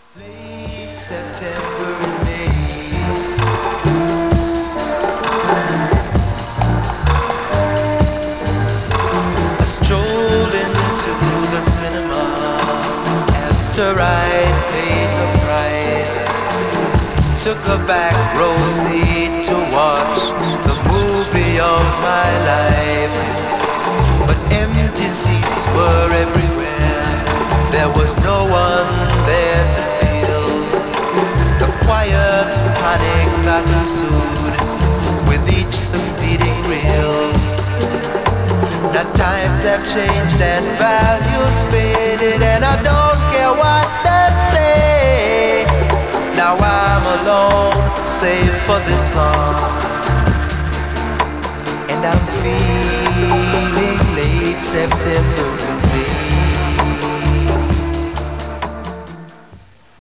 Late September in May, I strolled into the cinema after I'd paid the price. Took a back row seat to watch the movie of my life. But empty seats were everywhere. There was no one there to feel the quiet panic that ensued with each succeeding reel. Now times have changed and values faded, and I don't care what they say. Now I'm alone, save for this song, and I'm feeling late September.